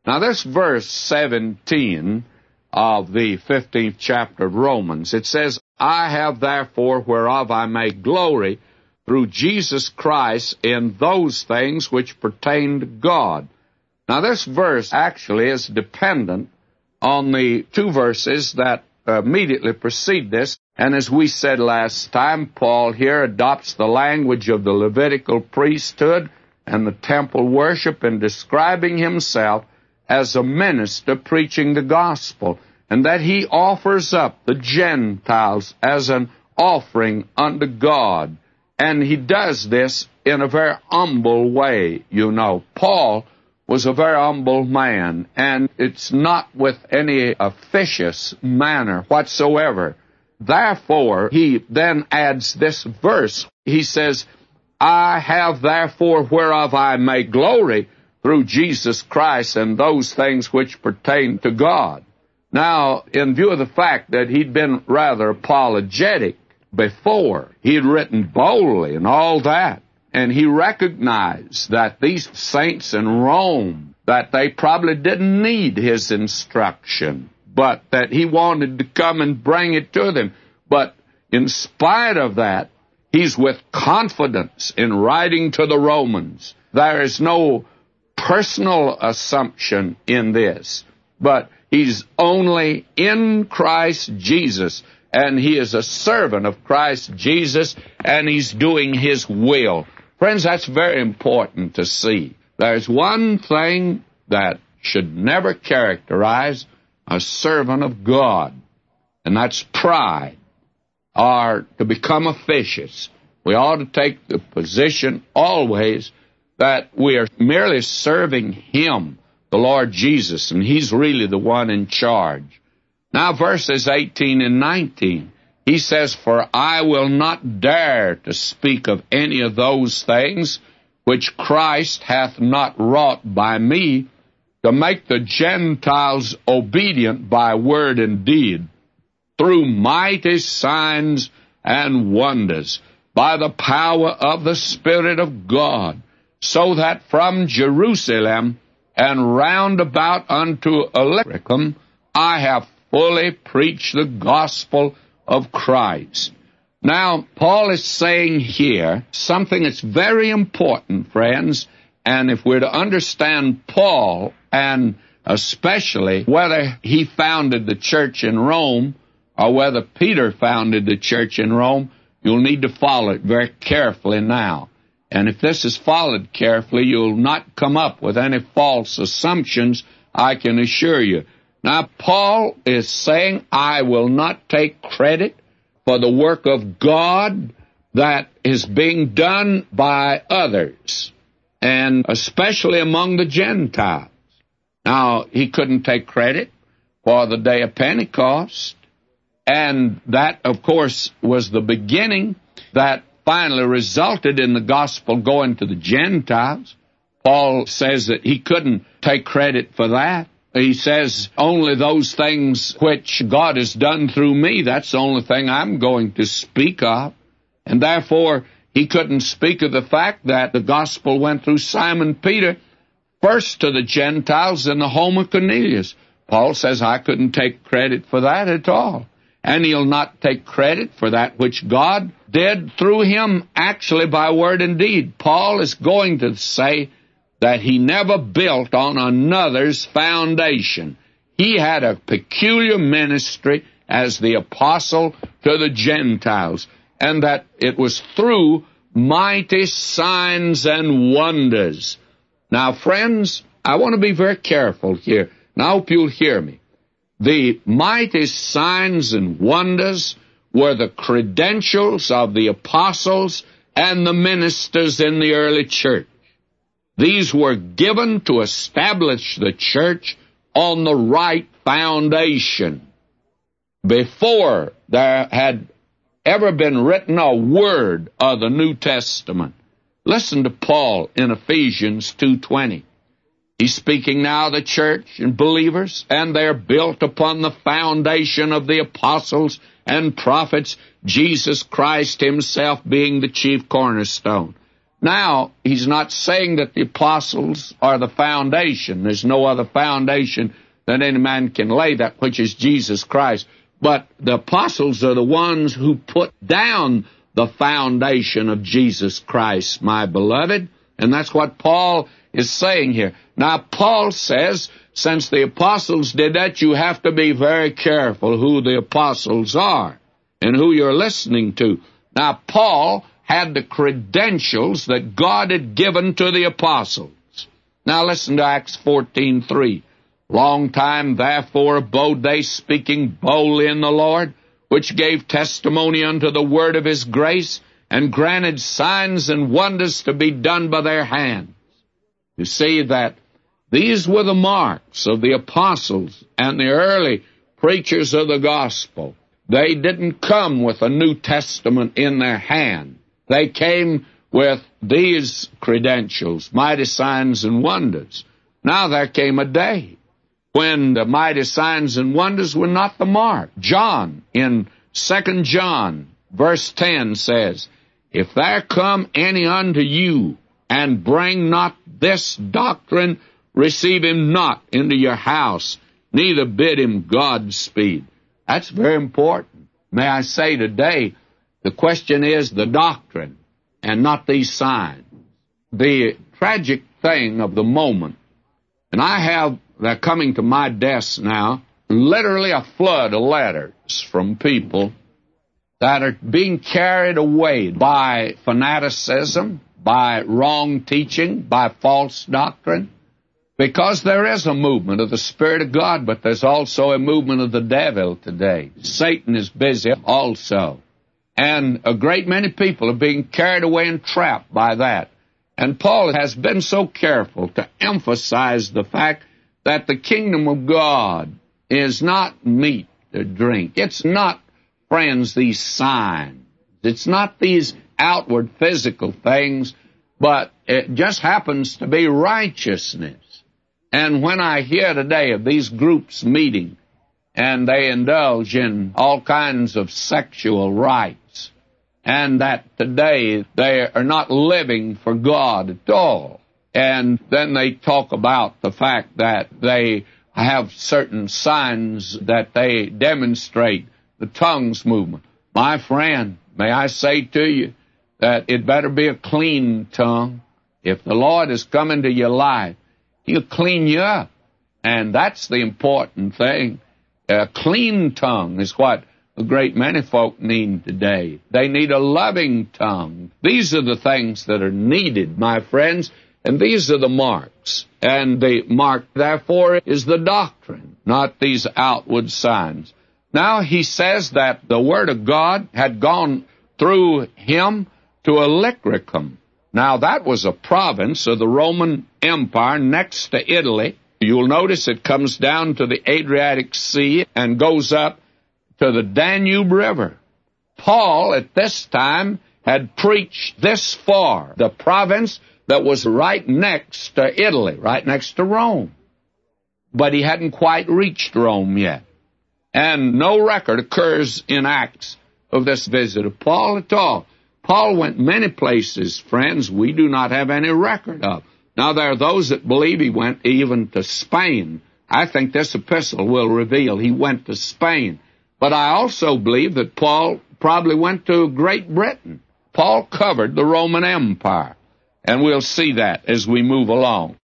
Now, this verse 17 of the 15th chapter of Romans, it says, I have therefore whereof I may glory through Jesus Christ in those things which pertain to God. Now, this verse actually is dependent on the two verses that immediately precede this. And as we said last time, Paul here adopts the language of the Levitical priesthood and the temple worship in describing himself as a minister preaching the gospel, and that he offers up the Gentiles as an offering unto God. And he does this in a very humble way, you know. Paul was a very humble man, and it's not with any officious manner whatsoever. Therefore, he then adds this verse. He says, I have therefore whereof I may glory through Jesus Christ and those things which pertain to God. Now, in view of the fact that he'd been rather apologetic before, he'd written boldly and all that, and he recognized that these saints in Rome, that they probably didn't need his instruction, but that he wanted to come and bring it to them. But in spite of that, he's with confidence in writing to the Romans. There is no personal assumption in this, but he's only in Christ Jesus, and he is a servant of Christ Jesus, and he's doing his will. Friends, that's very important to see. There's one thing that should never characterize a servant of God, and that's pride, or to become officious. We ought to take the position always that we are merely serving him, the Lord Jesus, and he's really the one in charge. Now, verses 18 and 19, he says, For I will not dare to speak of any of those things which Christ hath not wrought by me, to make the Gentiles obedient by word and deed, through mighty signs and wonders, by the power of the Spirit of God, so that from Jerusalem and round about unto Illyricum I have fully preached the gospel of Christ. Now, Paul is saying here something that's very important, friends, and if we're to understand Paul, and especially whether he founded the church in Rome or whether Peter founded the church in Rome, you'll need to follow it very carefully now. And if this is followed carefully, you'll not come up with any false assumptions, I can assure you. Now, Paul is saying, I will not take credit for the work of God that is being done by others, and especially among the Gentiles. Now, he couldn't take credit for the day of Pentecost, and that, of course, was the beginning that finally resulted in the gospel going to the Gentiles. Paul says that he couldn't take credit for that. He says, only those things which God has done through me, that's the only thing I'm going to speak of. And therefore, he couldn't speak of the fact that the gospel went through Simon Peter first to the Gentiles in the home of Cornelius. Paul says, I couldn't take credit for that at all. And he'll not take credit for that which God did through him actually by word and deed. Paul is going to say that he never built on another's foundation. He had a peculiar ministry as the apostle to the Gentiles, and that it was through mighty signs and wonders. Now, friends, I want to be very careful here, and I hope you'll hear me. The mighty signs and wonders were the credentials of the apostles and the ministers in the early church. These were given to establish the church on the right foundation. Before there had ever been written a word of the New Testament. Listen to Paul in Ephesians 2:20. He's speaking now of the church and believers, and they're built upon the foundation of the apostles and prophets, Jesus Christ himself being the chief cornerstone. Now, he's not saying that the apostles are the foundation. There's no other foundation that any man can lay, that which is Jesus Christ. But the apostles are the ones who put down the foundation of Jesus Christ, my beloved. And that's what Paul is saying here. Now, Paul says, since the apostles did that, you have to be very careful who the apostles are and who you're listening to. Now, Paul had the credentials that God had given to the apostles. Now, listen to Acts 14:3. Long time, therefore, abode they, speaking boldly in the Lord, which gave testimony unto the word of his grace, and granted signs and wonders to be done by their hands. You see that these were the marks of the apostles and the early preachers of the gospel. They didn't come with a New Testament in their hand. They came with these credentials, mighty signs and wonders. Now there came a day when the mighty signs and wonders were not the mark. John, in 2 John, verse 10 says, If there come any unto you, and bring not this doctrine, receive him not into your house, neither bid him Godspeed. That's very important. May I say today, the question is the doctrine, and not these signs. The tragic thing of the moment, and they're coming to my desk now, literally a flood of letters from people that are being carried away by fanaticism, by wrong teaching, by false doctrine, because there is a movement of the Spirit of God, but there's also a movement of the devil today. Satan is busy also. And a great many people are being carried away and trapped by that. And Paul has been so careful to emphasize the fact that the kingdom of God is not meat or drink. It's not, friends, these signs. It's not these outward physical things, but it just happens to be righteousness. And when I hear today of these groups meeting, and they indulge in all kinds of sexual rights, and that today they are not living for God at all, and then they talk about the fact that they have certain signs that they demonstrate, the tongues movement. My friend, may I say to you that it better be a clean tongue. If the Lord has come into your life, He'll clean you up. And that's the important thing. A clean tongue is what a great many folk need today. They need a loving tongue. These are the things that are needed, my friends, and these are the marks. And the mark, therefore, is the doctrine, not these outward signs. Now he says that the Word of God had gone through him to Illyricum. Now that was a province of the Roman Empire next to Italy. You'll notice it comes down to the Adriatic Sea and goes up to the Danube River. Paul, at this time, had preached this far, the province that was right next to Italy, right next to Rome. But he hadn't quite reached Rome yet. And no record occurs in Acts of this visit of Paul at all. Paul went many places, friends, we do not have any record of. Now, there are those that believe he went even to Spain. I think this epistle will reveal he went to Spain. But I also believe that Paul probably went to Great Britain. Paul covered the Roman Empire, and we'll see that as we move along.